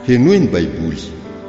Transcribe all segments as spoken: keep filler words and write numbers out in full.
henoy ny baiboly.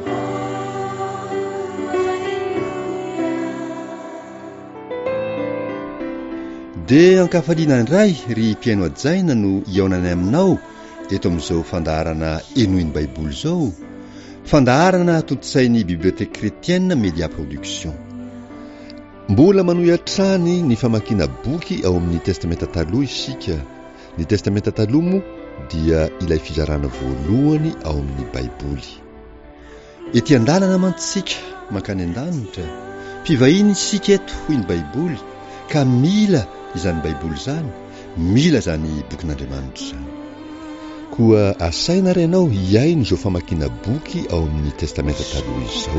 Dia ankafaliana indray ry mpiaino ajaina no iaonany aminao eto amin'izao fandaharana henoy ny baiboly izao, fandaharana tontsain'ny bibliotèque chrétienne Media Production. Mbola manohy hatrany ny famakiana boky ao amin'ny testamenta taloha isika. Ny testamenta taloha moa dia ilay fizarana voalohany ao amin'ny baiboly. Ety an-dalana mantsika mankany an-danitra, mpivahiny isika eto hoy ny baiboly, ka mila izany baiboly zany, mila zany bokin'Andriamanitra zany. Koa asaina renao hiaino izao famakiana boky ao amin'ny testamenta taloha izao.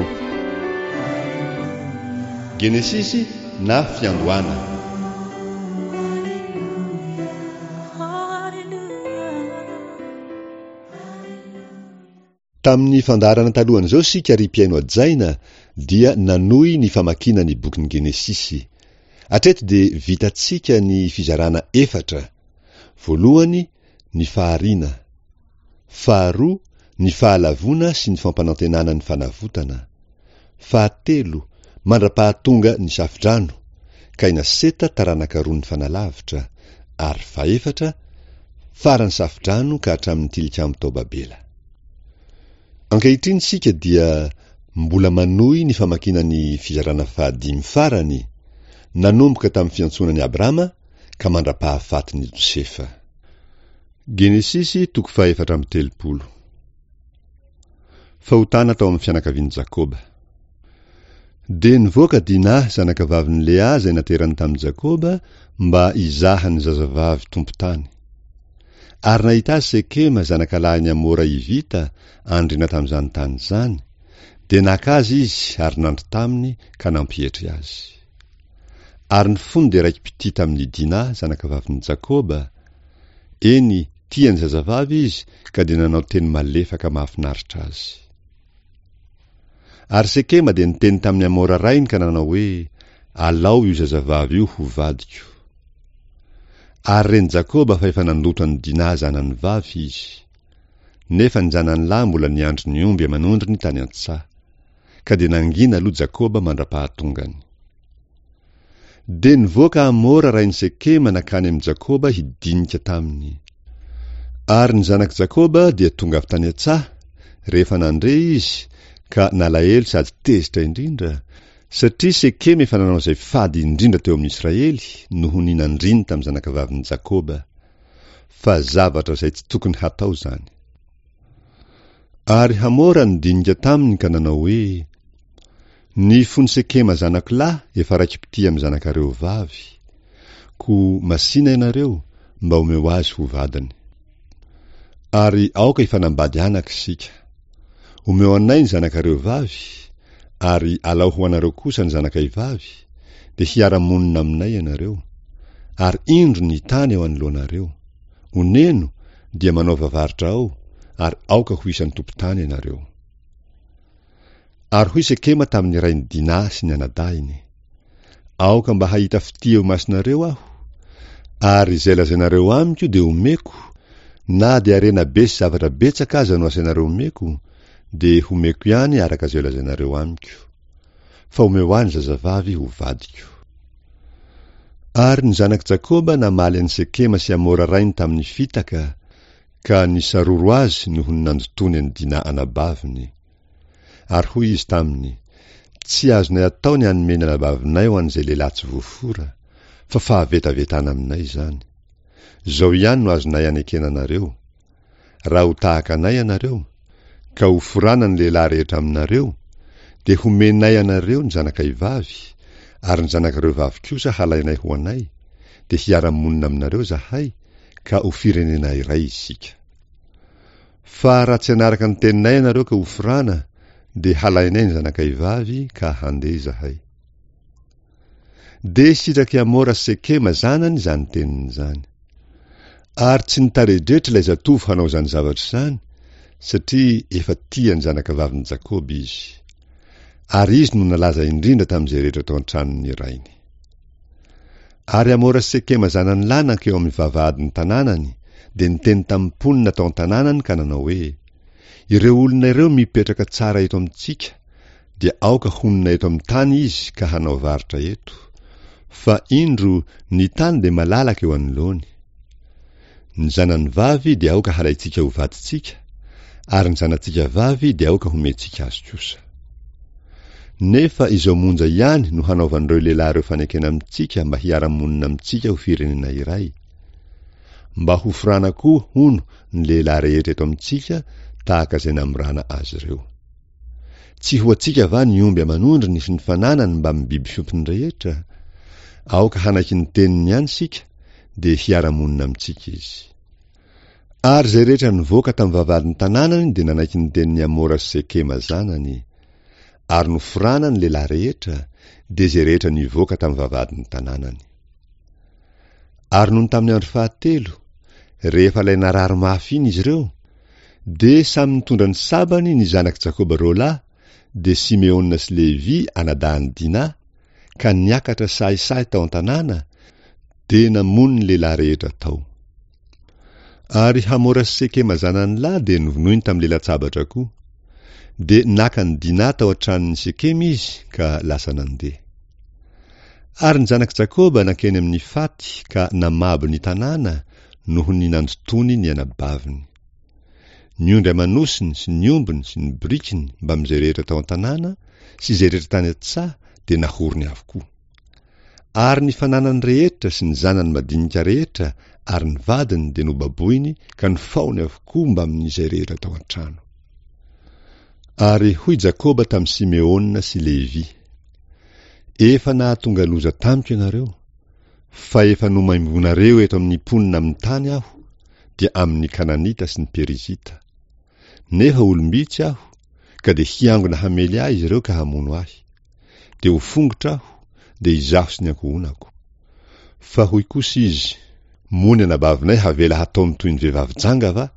Genesisy na fiandohana. Tamin'ny fandaharana talohany izao sika ry mpiaino ajaina dia nanohy ny famakiana ny bokin'ny Genesisy. Hatreto dia vitantsika ny fizarana efatra. Voalohany ny faharina, faharoa ny fahalavona sy ny fampanantenana ny fanavotana, fahatelo mandra-pahatonga ny safidrano, ka inaseta taranaka roa ny fanalavitra, ary faefatra farany safidrano ka hatramin'ny tilikambo tao Babela. Ankehitriny sika dia mbola manohy ny famakiana ny fizarana fahadimy farany, nanomboka tamin'ny fiantsonany Abrahama ka mandra-pahafaty ny Josefa. Genesisy toko fahaefatra amby telopolo. Fahotana tao amin'ny fianakavian'i Jakoba. De nivoaka Dina zanakavaviny Lea zay naterany tamin'i Jakoba mba izahany zazavavy tompo-tany. Ary nahita azy Sekema zanakalahiny Hamora hivita andrina tamin'izany tany zany, de naka azy izy ary nandry taminy ka nampihetry azy. Ary ny fony de raiky piti tamin'ny Dina zanakavavin'i Jakoba. Eny tiany zazavavy izy ka de nanao teny malefaka mahafinaritra azy. Ary Sekema de niteny tamin'ny Hamora rainy ka nanao hoe, alao io zazavavy io ho vadiko. Ary reny Jakoba fa efa nandotany Dina zanany vavy izy. Nefa ny zanany lahy mbola niandry ny omby amanondriny tany an-tsaha, ka de nangina aloha Jakoba mandra-pahatongany. De nivoaka Hamora rainy Sekema nakany amin'ny Jakoba hidinika taminy. Ary ny zanak Jakoba dia tonga avy tany an-tsaha, rehefa nandre izy ka nalahelo sady tezitra indrindra, satria Sekema efa nanao izay fady indrindra teo amin'ny Israely noho ny nandriny tamin'ny zanakavavin'i Jakoba, fa zavatra izay tsy tokony hatao zany. Ary Hamora nidinika taminy ka nanao hoe, ny fony Sekema zanako lahy efa raiky piti amin'ny zanakareo vavy, ko masina ianareo mba omeo azy ho vadiny. Ary aoka ifanambady anak sika. Omeo anay ny zanakareo vavy, ary alao ho anareo kosa ny zanakay vavy, de hiara-monina aminay ianareo, ary indro ny tany eo anoloanareo. Oneno dia manao vavaritra ao, ary aoka ho isan'ny tompon-tany ianareo. Ary hoy Sekema tamin'ny rainy Dina sy ny anadahiny, aoka mba hahita fity eo masinareo aho, ary izay lazainareo amiko de omeko, na de arena be sy zavatra betsaka aza no asainareo omeko, de homeko ihany araka izay lazainareo amiko, fa omeo any zazavavy ho vadiko. Ary ny zanak Jakoba namaly an'i Sekema sy Hamora rainy tamin'ny fitaka, ka nisaroro azy noho ny nandotony any Dina anabaviny. Ary hoy izy taminy, tsy azonay atao ny hanomena anabavinay ho an'izay lehilahy tsy voafora, fa fahavetavetana aminay zany. Zao ihany no azonay anekena anareo. Raha ho tahaka anay anareo, ka ho forana ny lehilahy rehetra aminareo, de homenay anareo ny zanakay vavy, ary ny zanakareo vavy kosa halainay ho anay, de hiara-monina aminareo zahay, ka ho firenena iray isika. Fa raha tsy anaraka ny teninay anareo ka ho forana, de halainay ny zanakay vavy ka handeha zahay. De sitraky Hamora Sekema zanany zany teniny zany. Ary tsy nitaredretra ilay zatovo hanao zany zavatra zany, satria efa tiany zanakavaviny Jakoba izy. Ary izy no nalaza indrindra tamin'izay rehetra tao an-tranony rainy. Ary Hamora Sekema zanany lahy nankeo amin'ny vavahadiny tanànany, de niteny tamin'ny mponina tao an-tanànany ka nanao hoe, ireo olona ireo mipetraka tsara eto amintsika dia aoka honina eto amin'ny tany izy ka hanao varotra eto, fa indro ny tany dia malalaka eo anoloany. Ny zanany vavy dia aoka halaitsika ho vaditsika, ary ny zanantsika vavy dia aoka homentsika azy kosa. Nefa izao monja ihany no hanaovan'ireo lehilahy ireo fanekena amintsika mba hiara-monina amintsika ho firenena iray, mba ho forana koa hono ny lehilahy rehetra eto amintsika tahaka izay namorana azy ireo. Tsy ho antsika va ny omby amanondriny sy ny fananany mba amin'ny biby fiompiny rehetra? Aoka hanaky ny teniny ihany sika dia hiara-monina amintsika izy. Ary izay rehetra nivoaka tamin'ny vavahadiny tanànany dia nanaiky ny teniny Hamora sy Sekema zanany, ary noforana ny lehilahy rehetra dia izay rehetra nivoaka tamin'ny vavahadiny tanànany. Ary noho tamin'ny andro fahatelo, rehefa ilay narary mafy iny izy ireo, dia samy nitondra ny sabany ny zanaky Jakoba roa lahy, dia Simeona sy Levi anadahany Dina, ka niakatra sahisahy tao an-tanàna, dia namono ny lehilahy rehetra tao. Ary Hamora sy Sekema zanany lahy dia novonoiny tamin'ny lelan-tsabatra koa, dia naka ny Dina tao an-tranon'ny Sekema izy ka lasa nandeha. Ary ny zanaky Jakoba nankeny amin'ny faty ka namabo ny tanàna noho ny nandotony ny anabaviny. Niondry amanosiny sy ny ombiny sy ny brikiny mba amin'izay rehetra tao an-tanàna sy izay rehetra tany an-tsaha dia nahorony avokoa. Ary ny fananany rehetra sy ny zanany madinika rehetra ary ny vadiny dia nobaboiny ka nifaony avokoa mba amin'izay rehetra tao an-trano. Ary hoy Jakoba tamin'ny Simeona sy Levi: efa nahatonga loza tamiko ianareo, fa efa nomaimbonareo eto amin'ny mponina amin'ny tany aho, dia amin'ny Kananita sy ny Perizita. Nefa olombitsy aho, ka dia hiangona hamely ahy izy ireo ka hamono ahy, dia ho fongotra aho, dia izaho sy ny ankohonako. Fa hoy kosa izy: mony anabavinay havela hataony toy ny vehivavy janga va?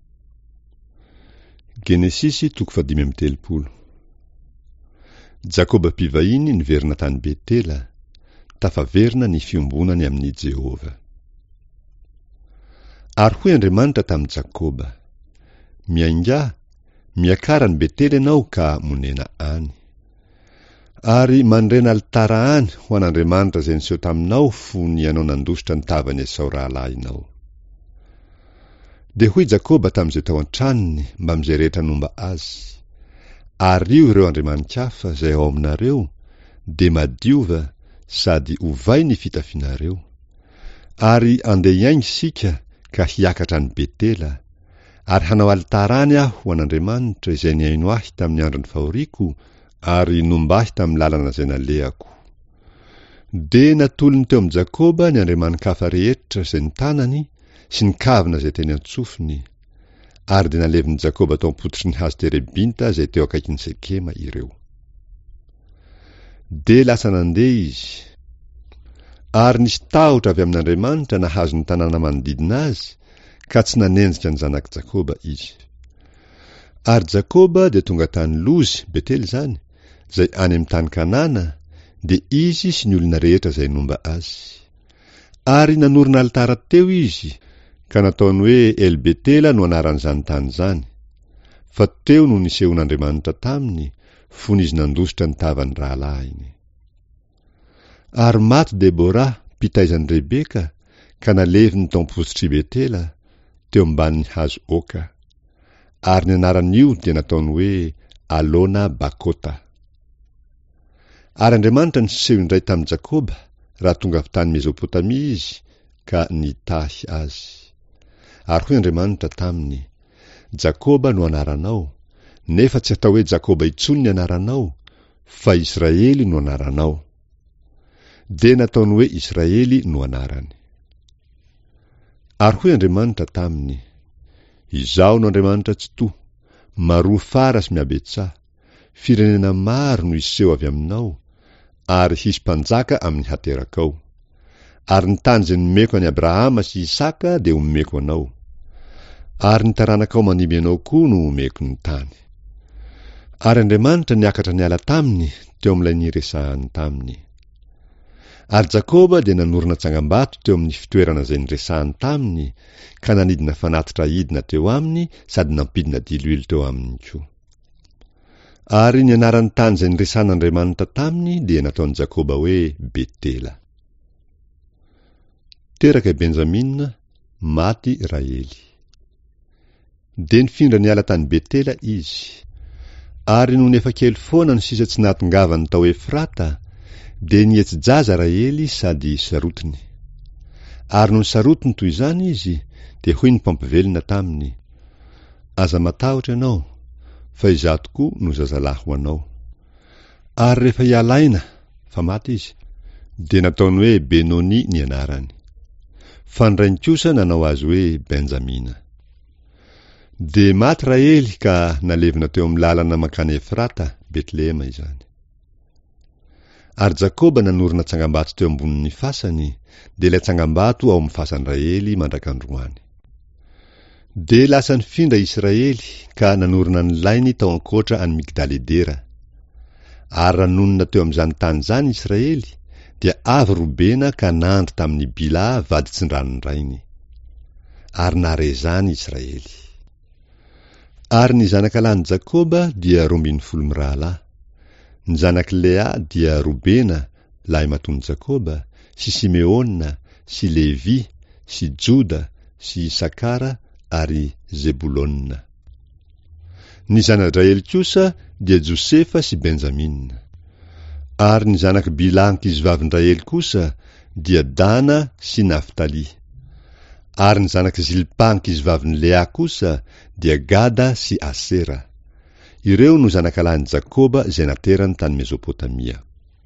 Genesisy toko fadimy amby telopolo. Jakoba mpivahiny niverina tany Betela, tafaverina ny fiombonany amin'ny Jehova. Ary hoy Andriamanitra tamin'i Jakoba: miainga, miakara ny Betela ianao ka monena any. Ary mandrena alitara any ho an'Andriamanitra izay niseho taminao fony ianao nandositra ny tavan'ny Esau rahalahinao. Dia hoy Jakoba tamin'izay tao an-tranony mba amin'izay rehetra nomba azy: ary io ireo andriamanika hafa izay ao aminareo dia madiova sady ovay ny fitafianareo. Ary andeha hiainga sika ka hiakatra ny Betela, ary hanao alitara any aho ho an'Andriamanitra izay niaino ahy tamin'ny andron'ny fahoriako ary nombahy tamin'ny lalana izay nalehako. Dia natolony teo amin'ny Jakoba ny andriamanin-kafa rehetra izay ny tanany sy ny kavina izay teny antsofiny, ary dia naleviny Jakoba tao am-pototry ny hazo terebinta izay teo akaikin'ny Sekema ireo. Dia lasa nandeha izy, ary nisy tahotra avy amin'Andriamanitra nahazo ny tanàna manodidina azy, ka tsy nanenjika ny zanaky Jakoba izy. Ary Jakoba dia tonga tany Lozy, Betely zany, izay any amin'ny tany Kanana, dia izy sy ny olona rehetra izay nomba azy. Ary nanorina alitara teo izy, ka nataony hoe El Betela no anaran'izany tany zany, fa teo no nisehon'Andriamanitra taminy fony izy nandositra ny tavan'ny rahalahiny. Ary maty Debora, mpitaizan'i Rebeka, ka naleviny tao am-pototry Betela teo ambanin'ny hazo oka. Ary ny anaran'io dia nataony hoe Alona Bakota. Ary Andriamanitra niseho indray tamin'i Jakoba raha tonga avy tany Mesopotamia izy ka nitahy azy. Ary hoy Andriamanitra taminy: Jakoba no anaranao, nefa tsy atao hoe Jakoba intsony ny anaranao, fa Israely no anaranao. Dia nataony hoe Israely no anarany. Ary hoy Andriamanitra taminy: izaho no Andriamanitra tsy toa, maroa fara sy miabetsah, firenena maro no iseho avy aminao, ary hisy mpanjaka amin'ny haterakao. Ary ny tany izay nomeko any Abrahama sy Isaka dia omeko anao, ary ny taranakao manimby anao koa no omeko ny tany. Ary Andriamanitra niakatra niala taminy teo amin'ilay niresahany taminy. Ary Jakoba dia nanorina tsangam-bato teo amin'ny fitoerana izay niresahany taminy, ka nanidina fanatitra hidina teo aminy sady nampidina diloilo teo aminy koa. Ary ny anaran'ny tany izay niresahan'Andriamanitra taminy dia nataon'i Jakoba hoe Betela. Teraka i Benjamina, maty Raely. Dia nifindra niala tany Betela izy. Ary noho nefa kely foana no sisa tsy nahatongavany tao Efrata, dia nihetsi-jaza Raely sady sarotiny. Ary noho sarotiny toy izany izy, dia hoy ny mpampivelona taminy: aza matahotra ianao, fa izaho tokoa no zazalahy ho anao. Ary rehefa hialaina, fa maty izy, dia nataony hoe Benoni ny anarany. Fa ny rainy kosa nanao azy hoe Benjamina. Dia maty Raely ka nalevina teo amin'ny lalana mankany Efrata, Betlehema izany. Ary Jakoba nanorina tsangam-bato teo ambonin'ny fasany, dia ilay tsangam-bato ao amin'ny fasan'ny Raely mandrakandroany. Dia lasa nifindra Israely ka nanorina ny lainy tao ankoatra any Migdaledera. Ary ranonina teo amin'izany tany izany Israely, dia avy Robena ka nandry tamin'ny Bilà vady tsindrany rainy. Ary nare izany Israely. Ary ny zanakalany Jakoba dia roambin'ny folo mirahalahy. Ny zanaky Lea dia Robena, lahy matony Jakoba, sy Simeona, sy Levi, sy Joda, sy Sakara ary Zebulonna. Ny zanan'Israely kosa dia Josefa sy Benjamina. Ary ny zanaky Bilà ankizivavin'Israely kosa dia Dana sy Naftali. Ary ny zanaky Zilpa ankizivavin'ny Lea kosa dia Gada sy Asera. Ireo no zanakalany Jakoba izay naterany tany Mesopotamia.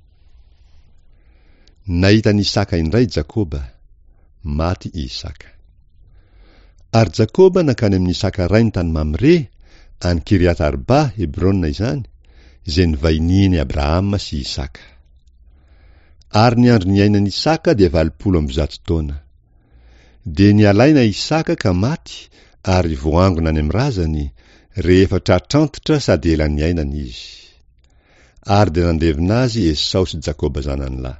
Nahita ny Isaka indray Jakoba, maty Isaka. Ary Jakoba nakany amin'ny Isaka rainy tany Mamre, any Kiriat Arba, Hebrona izany, izay nivaininy Abrahama sy Isaka. Ary ny andro niainan'i Isaka dia valopolo amby zato taona. Dia nialaina Isaka ka maty, ary voangona any amin'ny razany, rehefa tratrantitra sady ela niainana izy. Ary dia nandevina azy Esau sy Jakoba zanany lahy.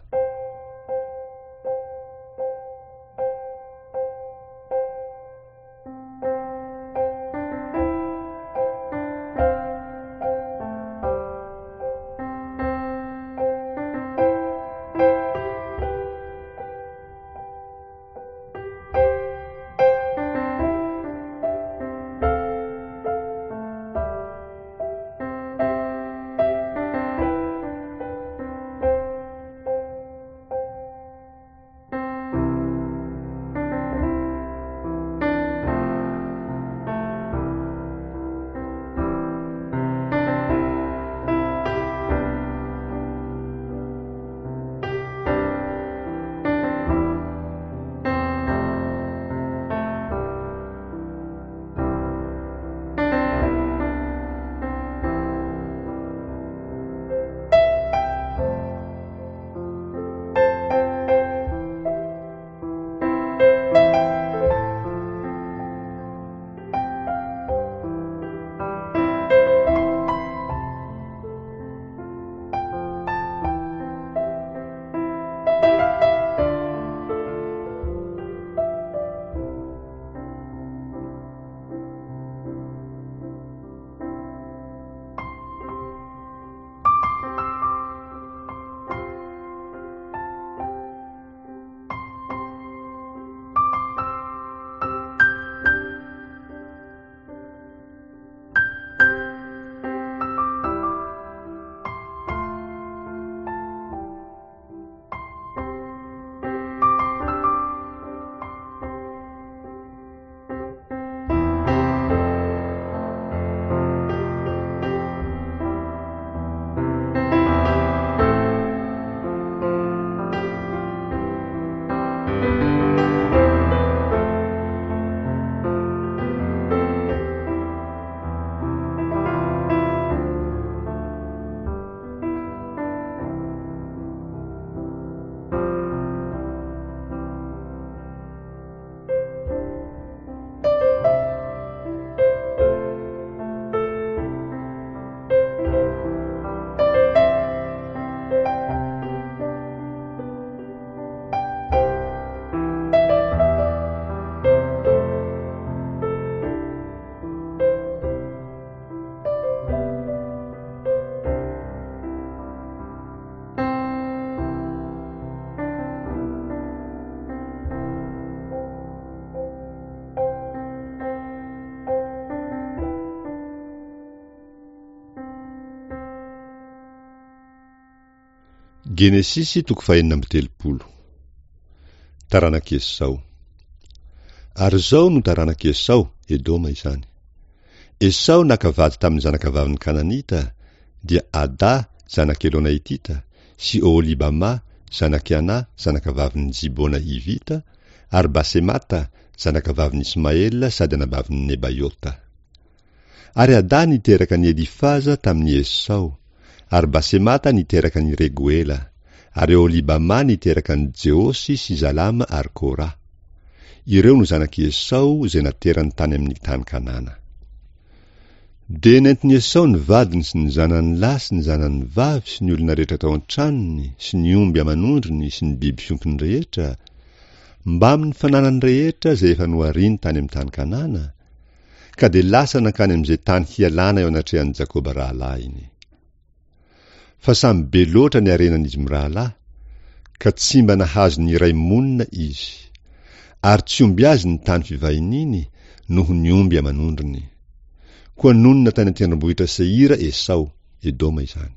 Genesisy toko fahenina amby telopolo. Taranak'i Esau. Ary zao no taranak'i Esau, Edoma izany. Esau nakavady tamin'ny zanakavavin'ny Kananita, dia Ada zanak-Elonaitita, sy Oholibama zanak Ana zanakavavin'ny Zibona Ivita, ary Basemata zanakavavin'ny Ismaela sady anabavin'ny Nebaiota. Ary Ada niteraka ny Elifaza tamin'ny Esau, ary Basemata niteraka ny Reguela, ary Oholibama niteraka ny Jeosy sy Zalama ary Kora. Ireo no zanak'i Esau izay naterany tany amin'ny tany Kanana. De nentin'i Esau ny vadiny sy ny zanany lahy sy ny zanany vavy sy ny olona rehetra tao an-tranony sy ny omby aman'ondriny sy ny biby fiompiny rehetra, mba amin'ny fananany rehetra izay efa nohariny tany amin'ny tany Kanana, ka de lasa nankany amin'izay tany hialana eo anatrehan'i Jakoba rahalahy iny. Fa samy be loatra ny arenan'izy mirahalahy, ka tsy mba nahazo ny iray monina izy, ary tsy omby azy ny tany fivahininy noho ny omby aman'ondriny. Koa nonina tany an-tendrombohitra Seira Esau, Edoma izany.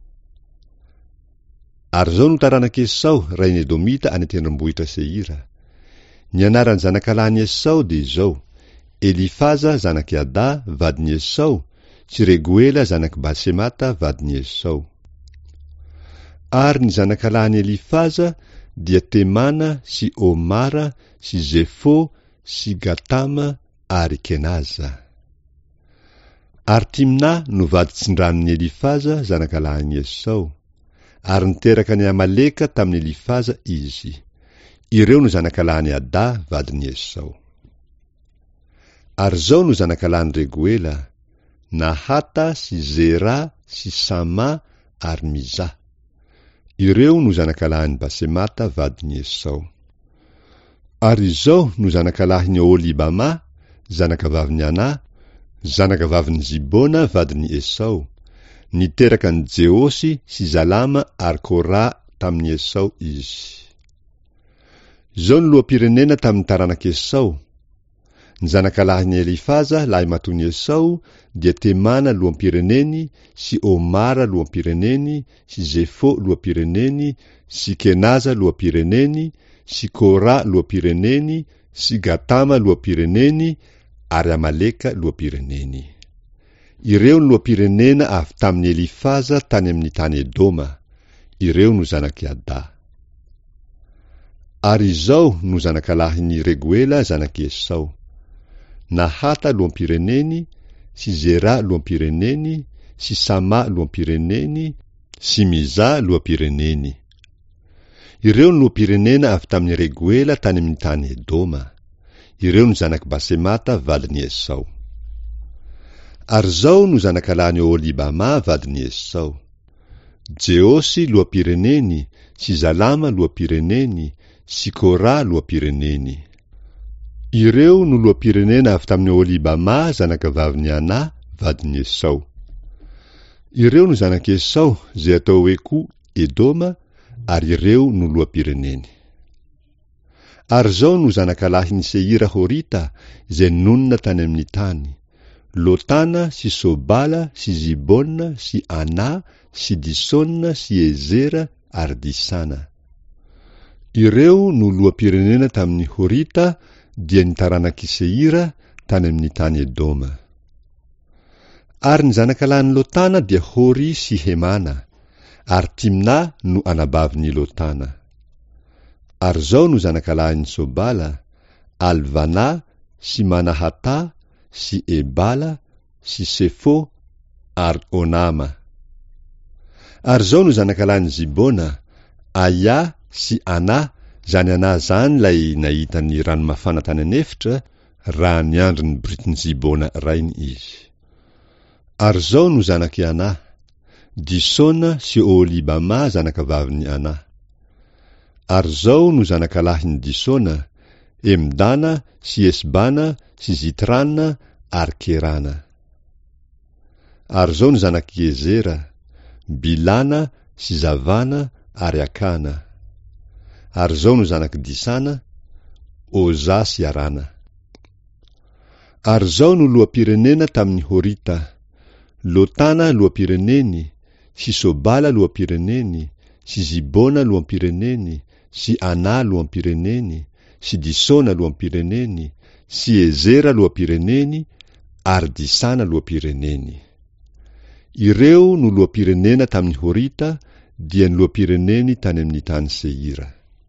Ary zao no taranak'i Esau, rain'ny Edomita any an-tendrombohitra Seira. Ny anaran'ny zanakalahiny Esau de izao: Elifaza zanak'i Ada vadin'i Esau, sy Reguela zanak'i Basemata vadin'i Esau. Ary ny zanakalahiny Elifaza dia Temana sy Omara sy Zefo sy Gatama ary Kenaza. Ary Timna no vady tsindranin'ny Elifaza zanakalahiny Esau, ary niteraka ny Amaleka tamin'ny Elifaza izy. Ireo no zanakalahiny Ada vadin'i Esau. Ary zao no zanakalahiny Reguela: Nahata sy Zera sy Sama ary Miza. Ireo no zanakalahiny Basemata vadin'i Esau. Ary zao no zanakalahiny Oholibama zanakavavin'ny Ana, zanakavavin'ny Zibona vadin'i Esau, niteraka ny Jeosy sy Zalama ary Kora tamin'ny Esau izy. Zao ny loam-pirenena tamin'ny taranak'i Esau. Ny zanakalahiny Elifaza lahy matony Esau dia Temana loam-pireneny, sy Omara loam-pireneny, sy Zefo loam-pireneny, sy Kenaza loam-pireneny, sy Kora loam-pireneny, sy Gatama loam-pireneny, ary Amaleka loam-pireneny. Ireo no loam-pirenena avy tamin'ny Elifaza tany amin'ny tany Edoma. Ireo no zanak'i Ada. Ary izao no zanakalahiny Reguela zanak'i Esau: Nahata loam-pireneny, sy Zera loam-pireneny, sy Sama loam-pireneny, sy Miza loam-pireneny. Ireo no loam-pirenena avy tamin'ny Reguela tany amin'ny tany Edoma. Ireo no zanak'i Basemata vadin'i Esau. Ary zao no zanakalahiny Oholibama vadin'i Esau: Jeosy loam-pireneny, sy Zalama loam-pireneny, sy Kora loam-pireneny. Ireo no loam-pirenena avy tamin'ny Oholibama zanakavavin'ny Ana vadin'i Esau. Ireo no zanak'i Esau zay atao hoe koa Edoma, ary ireo no loam-pireneny. Ary zao no zanakalahiny Seira Horita zay nonina tany amin'ny tany: Lotana sy Sobala sy Zibona sy Ana sy Disona sy Ezera ary Disana. Ireo no loam-pirenena tamin'ny Horita, dia ny taranak'i Seira tany amin'ny tany Edoma. Ary ny zanakalahiny Lotana dia Hori sy Hemana, ary Timna no anabavin'ny Lotana. Ary zao no zanakalahiny Sobala: Alvana sy Manahata sy Ebala sy Sefo ary Onama. Ary zao no zanakalahiny Zibona: Aya sy Ana, zany Ana zany lay nahita ny rano mafana tany anefitra raha niandry ny britin'ny Zibona rainy izy. Ary zao no zanak'i Ana: Disona sy Oholibama zanakavavin'ny Ana. Ary zao no zanakalahiny Disona: Emdana sy Esbana sy Zitrana ary Kerana. Ary zao no zanak'i Ezera: Bilana sy Zavana ary Akana. Ary zao no zanak'i Disana: Oza sy Arana. Ary zao no loam-pirenena tamin'ny Horita: Lotana loam-pireneny, sy Sobala loam-pireneny, sy Zibona loham-pireneny, sy Ana loham-pireneny, sy Disona loham-pireneny, sy Ezera loham-pireneny, ary Disana loham-pireneny. Ireo no loham-pirenena tamin'ny Horita, dia ny loham-pireneny tany amin'ny tany Seira.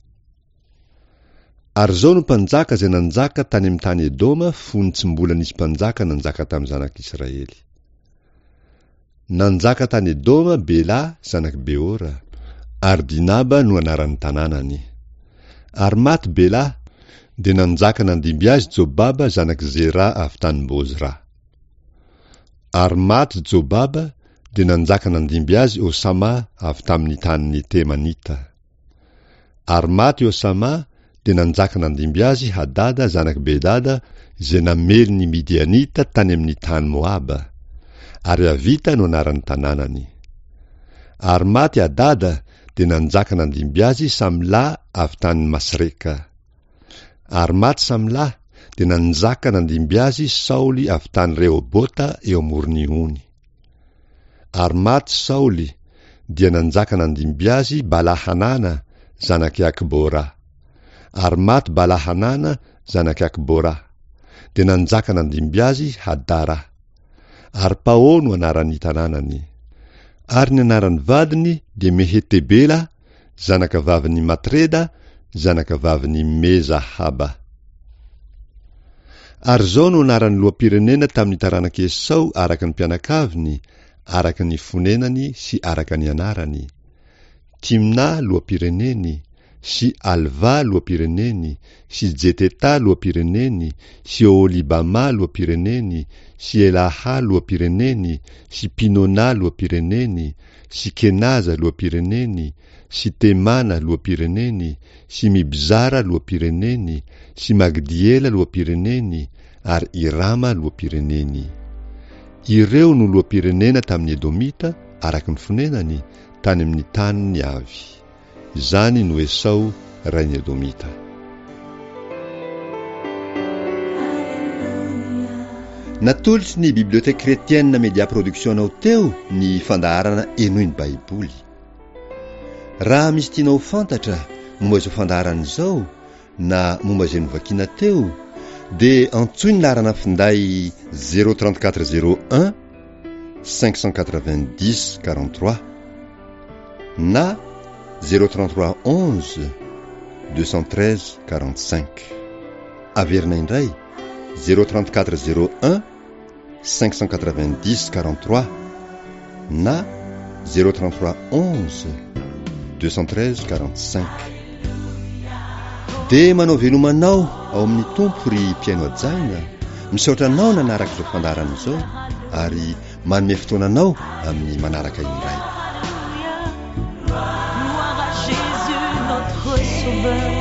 Ary zao no mpanjaka zay nanjaka tany amin'ny tany Edoma fony tsy mbola nisy mpanjaka nanjaka tamin'ny zanak'Israely. Nanjaka tany Edoma Bela zanak Beora, ary Dinaba no anaran'ny tanànany. Ary maty Bela, dia nanjaka nandimby azy Jobaba zanak Zera avy tany Bozra. Ary maty Jobaba, dia nanjaka nandimby azy Osama avy tamin'ny tany Temanita. Ary maty Osama, dia nanjaka nandimby azy Hadada zanak Bedada, zay namely ny Midianita tany amin'ny tany Moaba, ary Avita no anaran'ny tanànany. Ary maty Hadada, dia nanjaka nandimby azy Samla avy tany Masreka. Ary maty Samla, dia nanjaka nandimby azy Saoly avy tany Rehobota eo amoron'ny. Ary maty Saoly, dia nanjaka nandimby azy Balahanana zanak Akbora. Ary maty Balahanana zanak Akbora, dia nanjaka nandimby azy Hadara. Ary Pao no anaran'ny tanànany. Ary ny anaran'ny vadiny dia Mehetebela zanak vavin'ny Matreda zanak vavin'ny Mezahaba. Ary zao no anaran'ny loham-pirenena tamin'ny taranak'i Esau araka ny mpianakaviny, araka ny fonenany sy araka ny anarany: Timna loham-pireneny, sy Alva loham-pireneny, sy Jeteta loham-pireneny, sy Olibama loham-pireneny, sy Elaha loham-pireneny, sy Pinona loham-pireneny, sy Kenaza loham-pireneny, sy Temana loham-pireneny, sy Mibzara loham-pireneny, sy Magdiela loham-pireneny, ary Irama loham-pireneny. Ireo no loham-pirenena tamin'ny Edomita araka ny fonenany tany amin'ny tany ny avy. Zany no Esau rain'ny Edomita. Natolotry ny biblioteka kretienne Media Production anao teo ny fandaharana enoiny Baiboly. Raha misy tianao fantatra momba izao fandaharana izao na momba izay novakiana teo, dia antsoiny laharana finday zéro trente-quatre zéro un cinq cent quatre-vingt-dix quarante-trois na zéro trente-trois onze deux cent treize quarante-cinq. Averina indray zéro trente-quatre zéro un cinq cent quatre-vingt-dix quarante-trois na zéro trente-trois onze deux cent treize quarante-cinq. Dia manao velomanao ao amin'ny tompo ry mpiaino ajaina, misaotra anao nanaraka izao fandaharana izao ary manome fotoananao amin'ny manaraka indray. Gloire à Jésus notre sauveur.